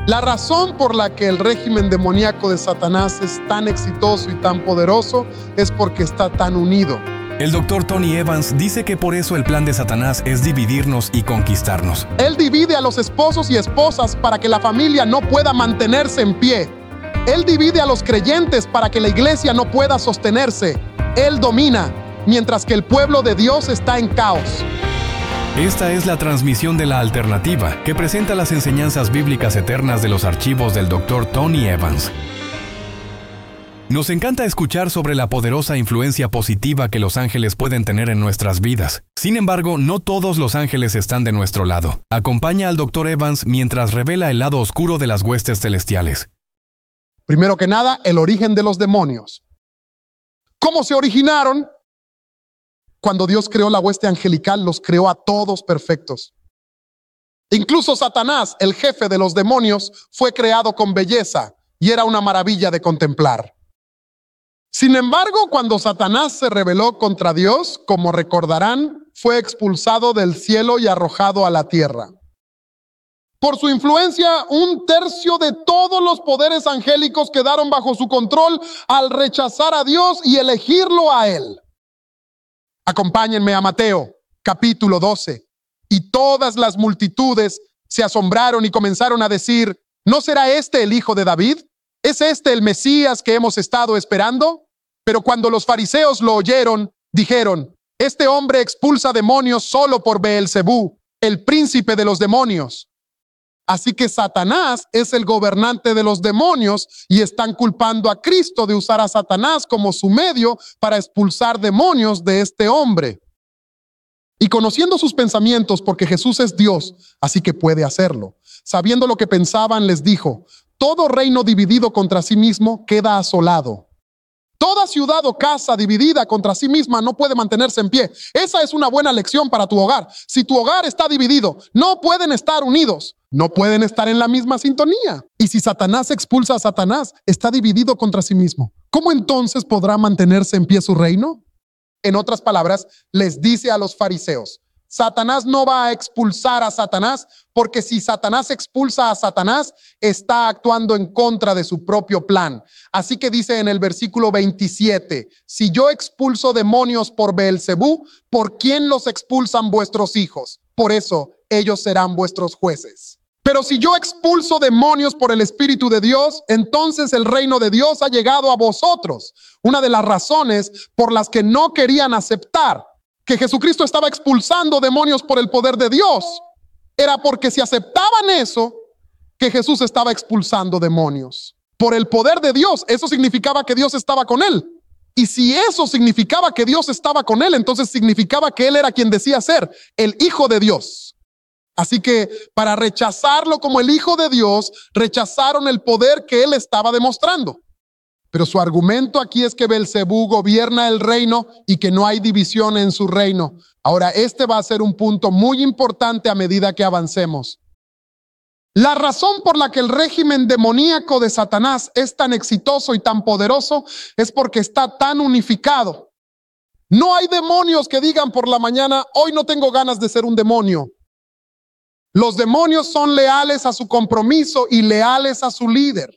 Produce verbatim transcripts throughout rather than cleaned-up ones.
La razón por la que el régimen demoníaco de Satanás es tan exitoso y tan poderoso es porque está tan unido. El doctor Tony Evans dice que por eso el plan de Satanás es dividirnos y conquistarnos. Él divide a los esposos y esposas para que la familia no pueda mantenerse en pie. Él divide a los creyentes para que la iglesia no pueda sostenerse. Él domina, mientras que el pueblo de Dios está en caos. Esta es la transmisión de La Alternativa, que presenta las enseñanzas bíblicas eternas de los archivos del doctor Tony Evans. Nos encanta escuchar sobre la poderosa influencia positiva que los ángeles pueden tener en nuestras vidas. Sin embargo, no todos los ángeles están de nuestro lado. Acompaña al doctor Evans mientras revela el lado oscuro de las huestes celestiales. Primero que nada, el origen de los demonios. ¿Cómo se originaron? Cuando Dios creó la hueste angelical, los creó a todos perfectos. Incluso Satanás, el jefe de los demonios, fue creado con belleza y era una maravilla de contemplar. Sin embargo, cuando Satanás se rebeló contra Dios, como recordarán, fue expulsado del cielo y arrojado a la tierra. Por su influencia, un tercio de todos los poderes angélicos quedaron bajo su control al rechazar a Dios y elegirlo a Él. Acompáñenme a Mateo, capítulo doce. Y todas las multitudes se asombraron y comenzaron a decir, ¿no será este el hijo de David? ¿Es este el Mesías que hemos estado esperando? Pero cuando los fariseos lo oyeron, dijeron, este hombre expulsa demonios solo por Beelzebú, el príncipe de los demonios. Así que Satanás es el gobernante de los demonios y están culpando a Cristo de usar a Satanás como su medio para expulsar demonios de este hombre. Y conociendo sus pensamientos, porque Jesús es Dios, así que puede hacerlo. Sabiendo lo que pensaban, les dijo, todo reino dividido contra sí mismo queda asolado. Toda ciudad o casa dividida contra sí misma no puede mantenerse en pie. Esa es una buena lección para tu hogar. Si tu hogar está dividido, no pueden estar unidos. No pueden estar en la misma sintonía. Y si Satanás expulsa a Satanás, está dividido contra sí mismo. ¿Cómo entonces podrá mantenerse en pie su reino? En otras palabras, les dice a los fariseos, Satanás no va a expulsar a Satanás, porque si Satanás expulsa a Satanás, está actuando en contra de su propio plan. Así que dice en el versículo veintisiete, si yo expulso demonios por Beelzebú, ¿por quién los expulsan vuestros hijos? Por eso ellos serán vuestros jueces. Pero si yo expulso demonios por el Espíritu de Dios, entonces el reino de Dios ha llegado a vosotros. Una de las razones por las que no querían aceptar que Jesucristo estaba expulsando demonios por el poder de Dios, era porque si aceptaban eso, que Jesús estaba expulsando demonios por el poder de Dios, eso significaba que Dios estaba con él. Y si eso significaba que Dios estaba con él, entonces significaba que él era quien decía ser el Hijo de Dios. Así que para rechazarlo como el Hijo de Dios, rechazaron el poder que él estaba demostrando. Pero su argumento aquí es que Beelzebú gobierna el reino y que no hay división en su reino. Ahora, este va a ser un punto muy importante a medida que avancemos. La razón por la que el régimen demoníaco de Satanás es tan exitoso y tan poderoso es porque está tan unificado. No hay demonios que digan por la mañana, hoy no tengo ganas de ser un demonio. Los demonios son leales a su compromiso y leales a su líder.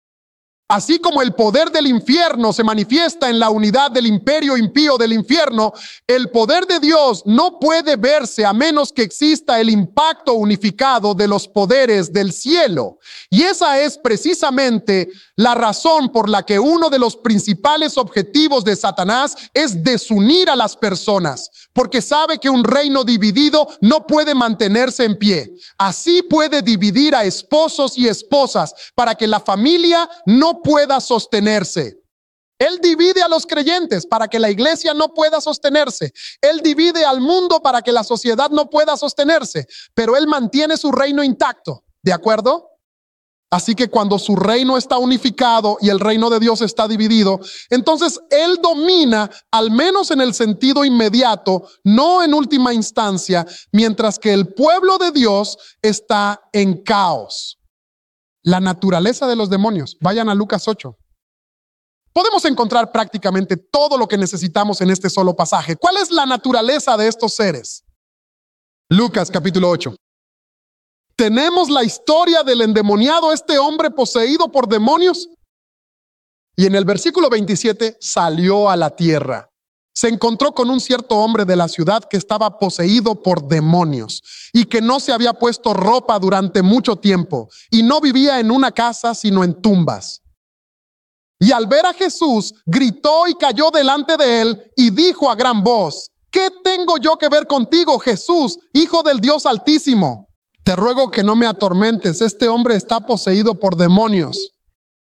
Así como el poder del infierno se manifiesta en la unidad del imperio impío del infierno, el poder de Dios no puede verse a menos que exista el impacto unificado de los poderes del cielo. Y esa es precisamente la razón por la que uno de los principales objetivos de Satanás es desunir a las personas, porque sabe que un reino dividido no puede mantenerse en pie. Así puede dividir a esposos y esposas para que la familia no pueda sostenerse. Él divide a los creyentes para que la iglesia no pueda sostenerse. Él divide al mundo para que la sociedad no pueda sostenerse, pero él mantiene su reino intacto, ¿de acuerdo? Así que cuando su reino está unificado y el reino de Dios está dividido, entonces él domina, al menos en el sentido inmediato, no en última instancia, mientras que el pueblo de Dios está en caos. La naturaleza de los demonios. Vayan a Lucas ocho. Podemos encontrar prácticamente todo lo que necesitamos en este solo pasaje. ¿Cuál es la naturaleza de estos seres? Lucas capítulo ocho. Tenemos la historia del endemoniado, este hombre poseído por demonios. Y en el versículo veintisiete salió a la tierra. Se encontró con un cierto hombre de la ciudad que estaba poseído por demonios y que no se había puesto ropa durante mucho tiempo y no vivía en una casa sino en tumbas. Y al ver a Jesús, gritó y cayó delante de él y dijo a gran voz: ¿qué tengo yo que ver contigo, Jesús, Hijo del Dios Altísimo? Te ruego que no me atormentes, este hombre está poseído por demonios.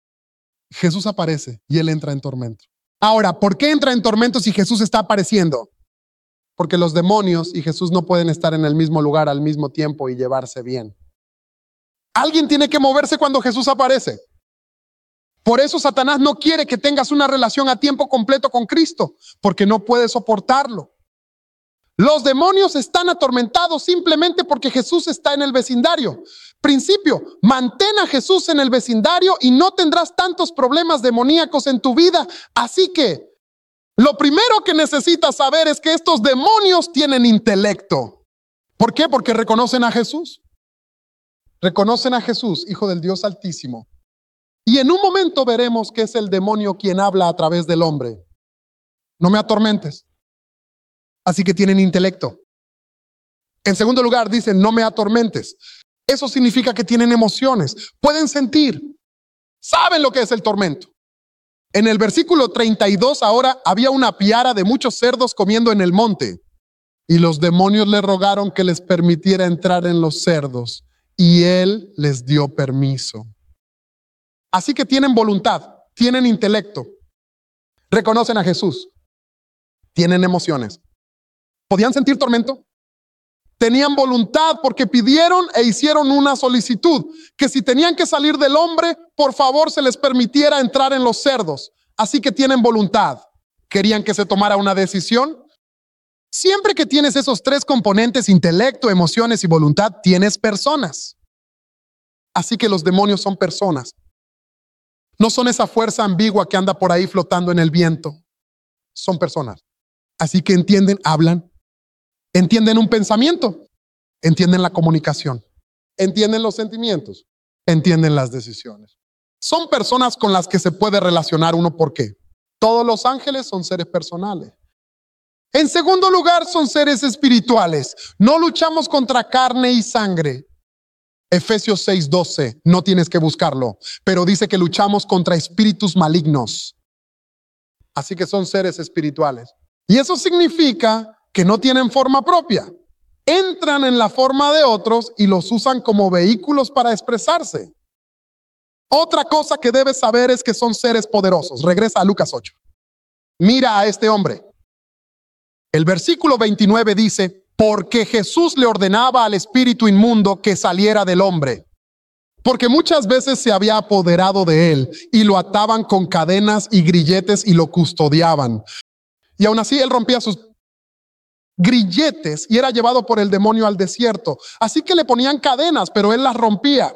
Jesús aparece y él entra en tormento. Ahora, ¿por qué entra en tormento si Jesús está apareciendo? Porque los demonios y Jesús no pueden estar en el mismo lugar al mismo tiempo y llevarse bien. Alguien tiene que moverse cuando Jesús aparece. Por eso Satanás no quiere que tengas una relación a tiempo completo con Cristo, porque no puede soportarlo. Los demonios están atormentados simplemente porque Jesús está en el vecindario. Principio, mantén a Jesús en el vecindario y no tendrás tantos problemas demoníacos en tu vida. Así que lo primero que necesitas saber es que estos demonios tienen intelecto. ¿Por qué? Porque reconocen a Jesús. Reconocen a Jesús, Hijo del Dios Altísimo. Y en un momento veremos que es el demonio quien habla a través del hombre. No me atormentes. Así que tienen intelecto. En segundo lugar, dicen, no me atormentes. Eso significa que tienen emociones, pueden sentir, saben lo que es el tormento. En el versículo treinta y dos ahora había una piara de muchos cerdos comiendo en el monte. Y los demonios le rogaron que les permitiera entrar en los cerdos. Y él les dio permiso. Así que tienen voluntad, tienen intelecto. Reconocen a Jesús. Tienen emociones. ¿Podían sentir tormento? Tenían voluntad porque pidieron e hicieron una solicitud, que si tenían que salir del hombre, por favor se les permitiera entrar en los cerdos. Así que tienen voluntad. ¿Querían que se tomara una decisión? Siempre que tienes esos tres componentes, intelecto, emociones y voluntad, tienes personas. Así que los demonios son personas. No son esa fuerza ambigua que anda por ahí flotando en el viento. Son personas. Así que entienden, hablan. Entienden un pensamiento, entienden la comunicación, entienden los sentimientos, entienden las decisiones. Son personas con las que se puede relacionar uno. ¿Por qué? Todos los ángeles son seres personales. En segundo lugar, son seres espirituales. No luchamos contra carne y sangre. Efesios seis doce, no tienes que buscarlo, pero dice que luchamos contra espíritus malignos. Así que son seres espirituales. Y eso significa que no tienen forma propia. Entran en la forma de otros y los usan como vehículos para expresarse. Otra cosa que debes saber es que son seres poderosos. Regresa a Lucas ocho. Mira a este hombre. El versículo veintinueve dice, porque Jesús le ordenaba al espíritu inmundo que saliera del hombre. Porque muchas veces se había apoderado de él y lo ataban con cadenas y grilletes y lo custodiaban. Y aún así él rompía sus grilletes y era llevado por el demonio al desierto. Así que le ponían cadenas, pero él las rompía.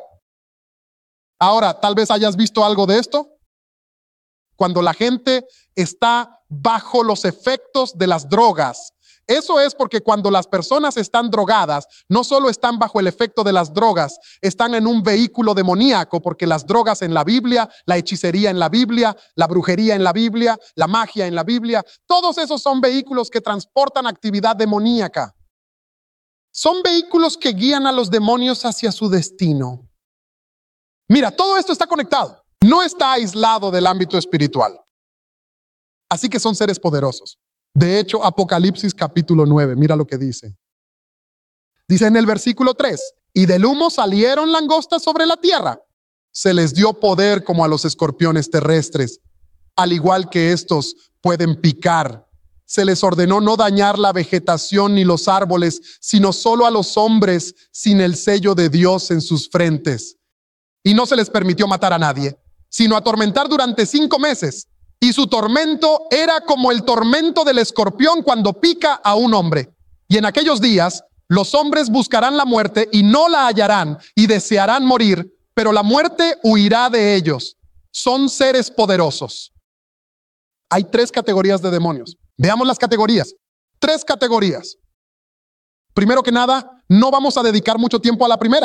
Ahora, tal vez hayas visto algo de esto. Cuando la gente está bajo los efectos de las drogas. Eso es porque cuando las personas están drogadas, no solo están bajo el efecto de las drogas, están en un vehículo demoníaco, porque las drogas en la Biblia, la hechicería en la Biblia, la brujería en la Biblia, la magia en la Biblia, todos esos son vehículos que transportan actividad demoníaca. Son vehículos que guían a los demonios hacia su destino. Mira, todo esto está conectado. No está aislado del ámbito espiritual. Así que son seres poderosos. De hecho, Apocalipsis capítulo nueve, mira lo que dice. Dice en el versículo tres, y del humo salieron langostas sobre la tierra. Se les dio poder como a los escorpiones terrestres. Al igual que estos pueden picar. Se les ordenó no dañar la vegetación ni los árboles, sino solo a los hombres sin el sello de Dios en sus frentes. Y no se les permitió matar a nadie, sino atormentar durante cinco meses. Y su tormento era como el tormento del escorpión cuando pica a un hombre. Y en aquellos días, los hombres buscarán la muerte y no la hallarán y desearán morir, pero la muerte huirá de ellos. Son seres poderosos. Hay tres categorías de demonios. Veamos las categorías. Tres categorías. Primero que nada, no vamos a dedicar mucho tiempo a la primera.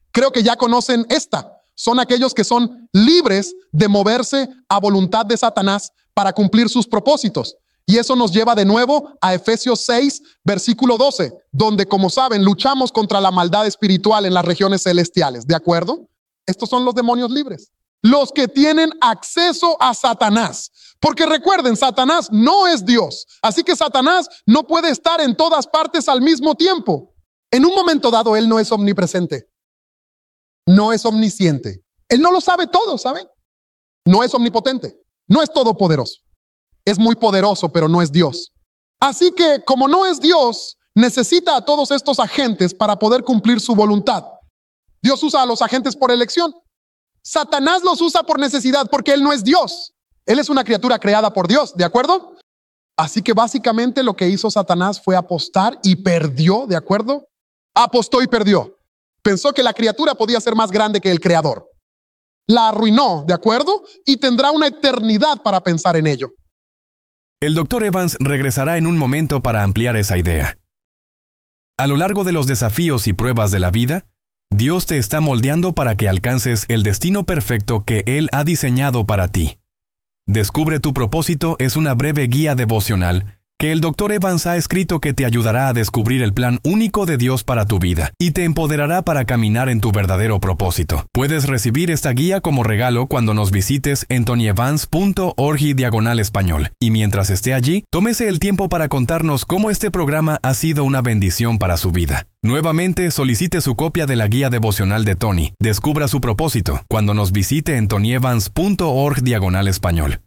Creo que ya conocen esta. Son aquellos que son libres de moverse a voluntad de Satanás para cumplir sus propósitos. Y eso nos lleva de nuevo a Efesios seis, versículo doce, donde, como saben, luchamos contra la maldad espiritual en las regiones celestiales. ¿De acuerdo? Estos son los demonios libres. Los que tienen acceso a Satanás. Porque recuerden, Satanás no es Dios. Así que Satanás no puede estar en todas partes al mismo tiempo. En un momento dado, él no es omnipresente. No es omnisciente. Él no lo sabe todo, ¿saben? No es omnipotente. No es todopoderoso. Es muy poderoso, pero no es Dios. Así que, como no es Dios, necesita a todos estos agentes para poder cumplir su voluntad. Dios usa a los agentes por elección. Satanás los usa por necesidad porque él no es Dios. Él es una criatura creada por Dios, ¿de acuerdo? Así que básicamente lo que hizo Satanás fue apostar y perdió, ¿de acuerdo? Apostó y perdió. Pensó que la criatura podía ser más grande que el creador. La arruinó, ¿de acuerdo? Y tendrá una eternidad para pensar en ello. El doctor Evans regresará en un momento para ampliar esa idea. A lo largo de los desafíos y pruebas de la vida, Dios te está moldeando para que alcances el destino perfecto que Él ha diseñado para ti. Descubre tu propósito es una breve guía devocional que el doctor Evans ha escrito que te ayudará a descubrir el plan único de Dios para tu vida y te empoderará para caminar en tu verdadero propósito. Puedes recibir esta guía como regalo cuando nos visites en tonyevans punto org diagonal español. Y mientras esté allí, tómese el tiempo para contarnos cómo este programa ha sido una bendición para su vida. Nuevamente, solicite su copia de la guía devocional de Tony. Descubra su propósito cuando nos visite en tonyevans punto org diagonal español.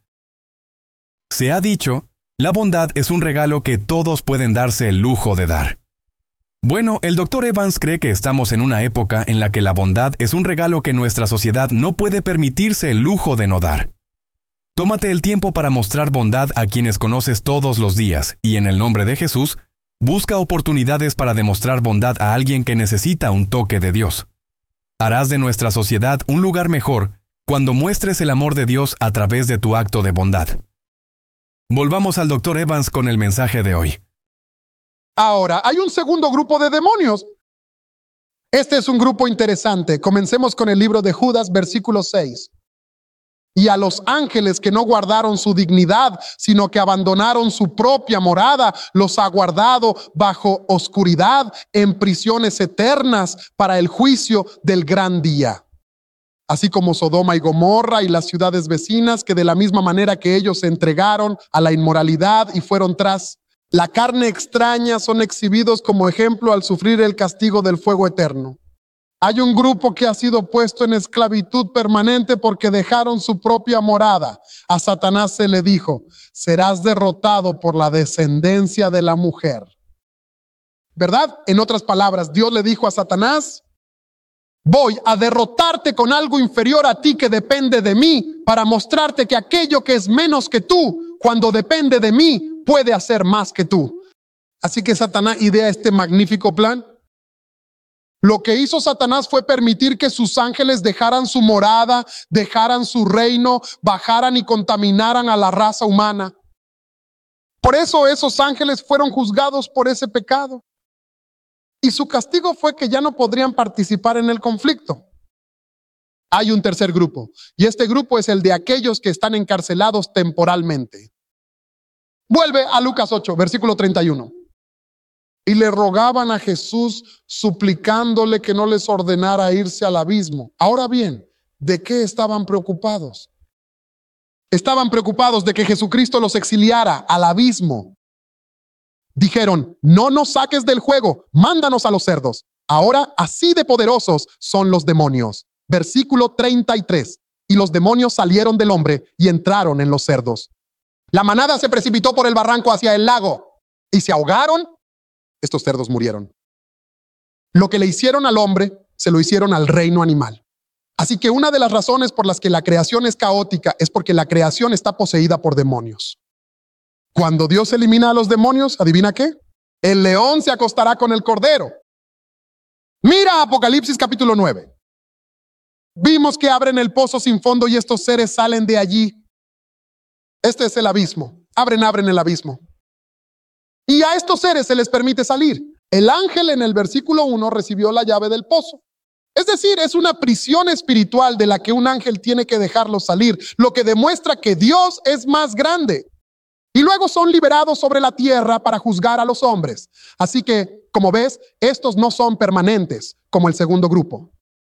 Se ha dicho, la bondad es un regalo que todos pueden darse el lujo de dar. Bueno, el doctor Evans cree que estamos en una época en la que la bondad es un regalo que nuestra sociedad no puede permitirse el lujo de no dar. Tómate el tiempo para mostrar bondad a quienes conoces todos los días y en el nombre de Jesús, busca oportunidades para demostrar bondad a alguien que necesita un toque de Dios. Harás de nuestra sociedad un lugar mejor cuando muestres el amor de Dios a través de tu acto de bondad. Volvamos al doctor Evans con el mensaje de hoy. Ahora, hay un segundo grupo de demonios. Este es un grupo interesante. Comencemos con el libro de Judas, versículo seis. Y a los ángeles que no guardaron su dignidad, sino que abandonaron su propia morada, los ha guardado bajo oscuridad en prisiones eternas para el juicio del gran día. Así como Sodoma y Gomorra y las ciudades vecinas, que de la misma manera que ellos se entregaron a la inmoralidad y fueron tras la carne extraña, son exhibidos como ejemplo al sufrir el castigo del fuego eterno. Hay un grupo que ha sido puesto en esclavitud permanente porque dejaron su propia morada. A Satanás se le dijo, serás derrotado por la descendencia de la mujer. ¿Verdad? En otras palabras, Dios le dijo a Satanás, voy a derrotarte con algo inferior a ti que depende de mí para mostrarte que aquello que es menos que tú, cuando depende de mí, puede hacer más que tú. Así que Satanás idea este magnífico plan. Lo que hizo Satanás fue permitir que sus ángeles dejaran su morada, dejaran su reino, bajaran y contaminaran a la raza humana. Por eso esos ángeles fueron juzgados por ese pecado. Y su castigo fue que ya no podrían participar en el conflicto. Hay un tercer grupo, y este grupo es el de aquellos que están encarcelados temporalmente. Vuelve a Lucas ocho, versículo treinta y uno. Y le rogaban a Jesús, suplicándole que no les ordenara irse al abismo. Ahora bien, ¿de qué estaban preocupados? Estaban preocupados de que Jesucristo los exiliara al abismo. Dijeron, no nos saques del juego, mándanos a los cerdos. Ahora así de poderosos son los demonios. Versículo treinta y tres. Y los demonios salieron del hombre y entraron en los cerdos. La manada se precipitó por el barranco hacia el lago y se ahogaron. Estos cerdos murieron. Lo que le hicieron al hombre, se lo hicieron al reino animal. Así que una de las razones por las que la creación es caótica es porque la creación está poseída por demonios. Cuando Dios elimina a los demonios, ¿adivina qué? El león se acostará con el cordero. Mira Apocalipsis capítulo nueve. Vimos que abren el pozo sin fondo y estos seres salen de allí. Este es el abismo. Abren, abren el abismo. Y a estos seres se les permite salir. El ángel en el versículo uno recibió la llave del pozo. Es decir, es una prisión espiritual de la que un ángel tiene que dejarlo salir, lo que demuestra que Dios es más grande. Y luego son liberados sobre la tierra para juzgar a los hombres. Así que, como ves, estos no son permanentes, como el segundo grupo.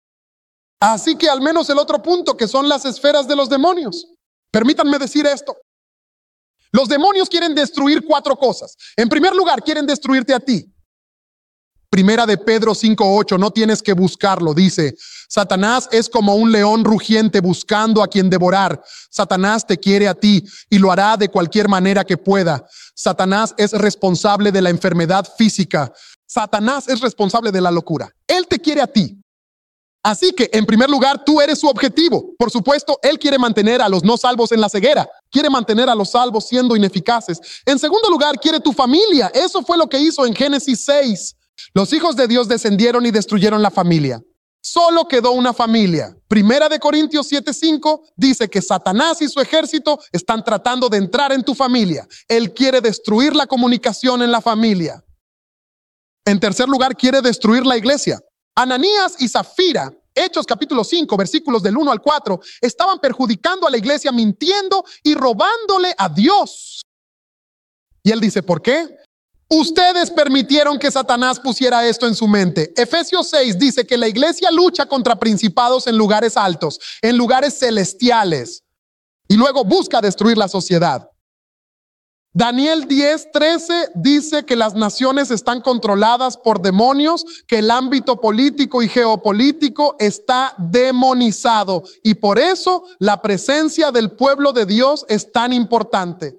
Así que al menos el otro punto, que son las esferas de los demonios. Permítanme decir esto. Los demonios quieren destruir cuatro cosas. En primer lugar, quieren destruirte a ti. Primera de Pedro cinco ocho, no tienes que buscarlo, dice: Satanás es como un león rugiente buscando a quien devorar. Satanás te quiere a ti y lo hará de cualquier manera que pueda. Satanás es responsable de la enfermedad física. Satanás es responsable de la locura. Él te quiere a ti. Así que, en primer lugar, tú eres su objetivo. Por supuesto, él quiere mantener a los no salvos en la ceguera. Quiere mantener a los salvos siendo ineficaces. En segundo lugar, quiere tu familia. Eso fue lo que hizo en Génesis seis. Los hijos de Dios descendieron y destruyeron la familia. Solo quedó una familia. Primera de Corintios siete cinco dice que Satanás y su ejército están tratando de entrar en tu familia. Él quiere destruir la comunicación en la familia. En tercer lugar, quiere destruir la iglesia. Ananías y Zafira, Hechos capítulo cinco, versículos del uno al cuatro, estaban perjudicando a la iglesia, mintiendo y robándole a Dios. Y él dice, ¿por qué? Ustedes permitieron que Satanás pusiera esto en su mente. Efesios seis dice que la iglesia lucha contra principados en lugares altos, en lugares celestiales, y luego busca destruir la sociedad. Daniel diez trece dice que las naciones están controladas por demonios, que el ámbito político y geopolítico está demonizado, y por eso la presencia del pueblo de Dios es tan importante.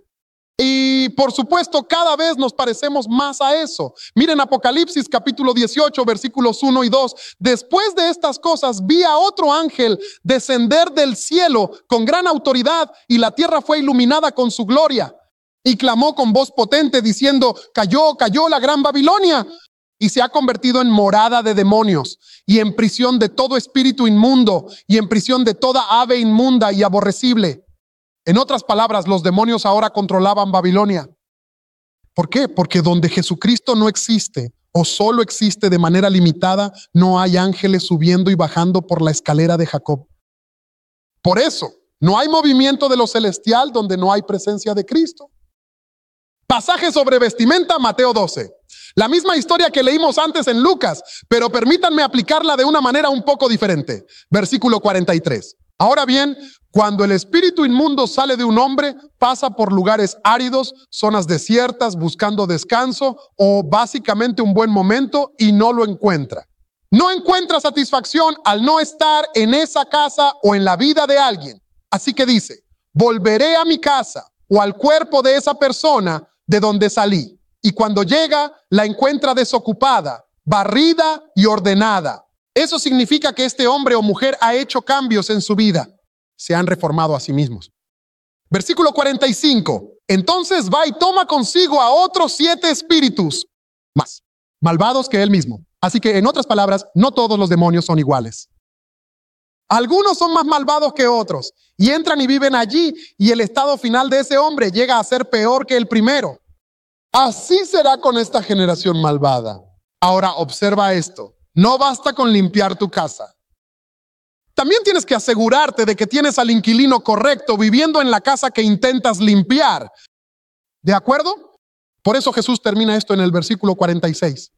Y por supuesto, cada vez nos parecemos más a eso. Miren Apocalipsis capítulo dieciocho, versículos uno y dos. Después de estas cosas vi a otro ángel descender del cielo con gran autoridad, y la tierra fue iluminada con su gloria. Y clamó con voz potente diciendo: cayó, cayó la gran Babilonia, y se ha convertido en morada de demonios, y en prisión de todo espíritu inmundo, y en prisión de toda ave inmunda y aborrecible. En otras palabras, los demonios ahora controlaban Babilonia. ¿Por qué? Porque donde Jesucristo no existe, o solo existe de manera limitada, no hay ángeles subiendo y bajando por la escalera de Jacob. Por eso, no hay movimiento de lo celestial donde no hay presencia de Cristo. Pasaje sobre vestimenta, Mateo doce. La misma historia que leímos antes en Lucas, pero permítanme aplicarla de una manera un poco diferente. Versículo cuarenta y tres. Ahora bien, cuando el espíritu inmundo sale de un hombre, pasa por lugares áridos, zonas desiertas, buscando descanso o básicamente un buen momento, y no lo encuentra. No encuentra satisfacción al no estar en esa casa o en la vida de alguien. Así que dice: volveré a mi casa o al cuerpo de esa persona de donde salí. Y cuando llega, la encuentra desocupada, barrida y ordenada. Eso significa que este hombre o mujer ha hecho cambios en su vida. Se han reformado a sí mismos. Versículo cuarenta y cinco. Entonces va y toma consigo a otros siete espíritus más malvados que él mismo. Así que, en otras palabras, no todos los demonios son iguales. Algunos son más malvados que otros, y entran y viven allí, y el estado final de ese hombre llega a ser peor que el primero. Así será con esta generación malvada. Ahora, observa esto. No basta con limpiar tu casa. También tienes que asegurarte de que tienes al inquilino correcto viviendo en la casa que intentas limpiar. ¿De acuerdo? Por eso Jesús termina esto en el versículo cuarenta y seis.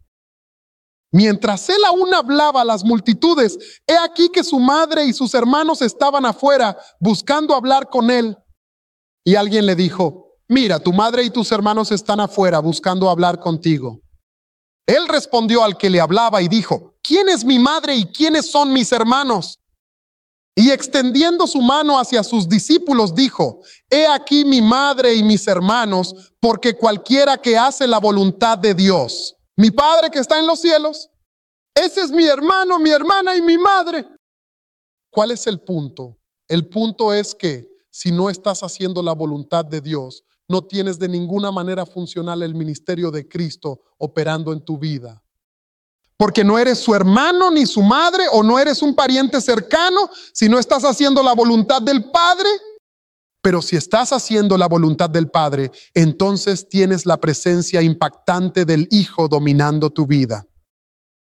Mientras él aún hablaba a las multitudes, he aquí que su madre y sus hermanos estaban afuera buscando hablar con él. Y alguien le dijo: mira, tu madre y tus hermanos están afuera buscando hablar contigo. Él respondió al que le hablaba y dijo: ¿quién es mi madre y quiénes son mis hermanos? Y extendiendo su mano hacia sus discípulos dijo: he aquí mi madre y mis hermanos, porque cualquiera que hace la voluntad de Dios, mi Padre que está en los cielos, ese es mi hermano, mi hermana y mi madre. ¿Cuál es el punto? El punto es que si no estás haciendo la voluntad de Dios, no tienes de ninguna manera funcional el ministerio de Cristo operando en tu vida. Porque no eres su hermano ni su madre, o no eres un pariente cercano si no estás haciendo la voluntad del Padre. Pero si estás haciendo la voluntad del Padre, entonces tienes la presencia impactante del Hijo dominando tu vida.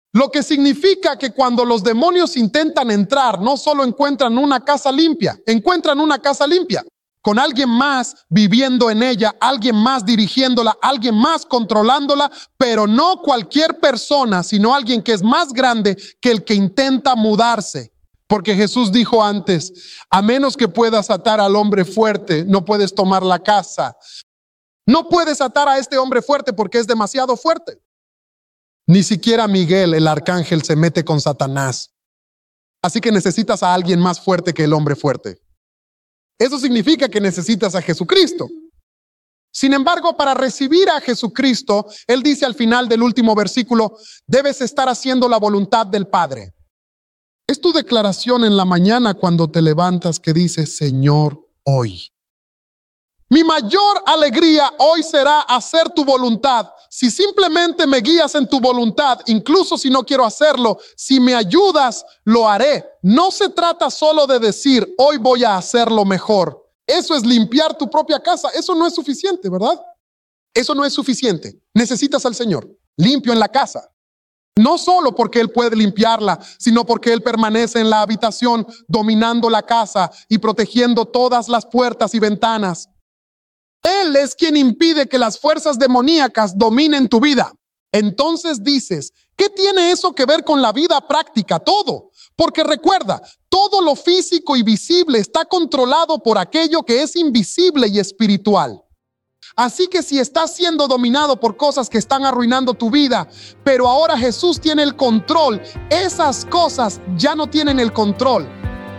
Lo que significa que cuando los demonios intentan entrar, no solo encuentran una casa limpia, encuentran una casa limpia, con alguien más viviendo en ella, alguien más dirigiéndola, alguien más controlándola, pero no cualquier persona, sino alguien que es más grande que el que intenta mudarse. Porque Jesús dijo antes, a menos que puedas atar al hombre fuerte, no puedes tomar la casa. No puedes atar a este hombre fuerte porque es demasiado fuerte. Ni siquiera Miguel, el arcángel, se mete con Satanás. Así que necesitas a alguien más fuerte que el hombre fuerte. Eso significa que necesitas a Jesucristo. Sin embargo, para recibir a Jesucristo, Él dice al final del último versículo, debes estar haciendo la voluntad del Padre. Es tu declaración en la mañana cuando te levantas que dices, Señor, hoy. Mi mayor alegría hoy será hacer tu voluntad. Si simplemente me guías en tu voluntad, incluso si no quiero hacerlo, si me ayudas, lo haré. No se trata solo de decir, hoy voy a hacerlo mejor. Eso es limpiar tu propia casa. Eso no es suficiente, ¿verdad? Eso no es suficiente. Necesitas al Señor limpio en la casa. No solo porque Él puede limpiarla, sino porque Él permanece en la habitación, dominando la casa y protegiendo todas las puertas y ventanas. Él es quien impide que las fuerzas demoníacas dominen tu vida. Entonces dices, ¿qué tiene eso que ver con la vida práctica? Todo. Porque recuerda, todo lo físico y visible está controlado por aquello que es invisible y espiritual. Así que si estás siendo dominado por cosas que están arruinando tu vida, pero ahora Jesús tiene el control, esas cosas ya no tienen el control.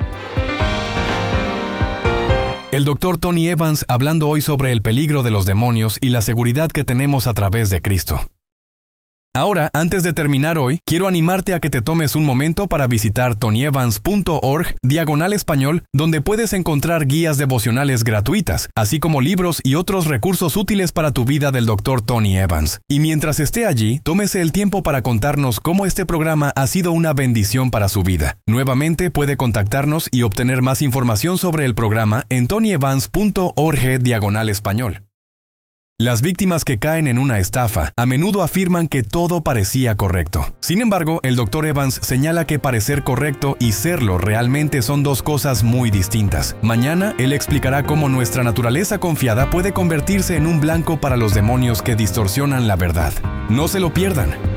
El doctor Tony Evans hablando hoy sobre el peligro de los demonios y la seguridad que tenemos a través de Cristo. Ahora, antes de terminar hoy, quiero animarte a que te tomes un momento para visitar tonyevans punto org diagonal español, donde puedes encontrar guías devocionales gratuitas, así como libros y otros recursos útiles para tu vida del doctor Tony Evans. Y mientras esté allí, tómese el tiempo para contarnos cómo este programa ha sido una bendición para su vida. Nuevamente puede contactarnos y obtener más información sobre el programa en tonyevans punto org diagonal español. Las víctimas que caen en una estafa a menudo afirman que todo parecía correcto. Sin embargo, el doctor Evans señala que parecer correcto y serlo realmente son dos cosas muy distintas. Mañana, él explicará cómo nuestra naturaleza confiada puede convertirse en un blanco para los demonios que distorsionan la verdad. No se lo pierdan.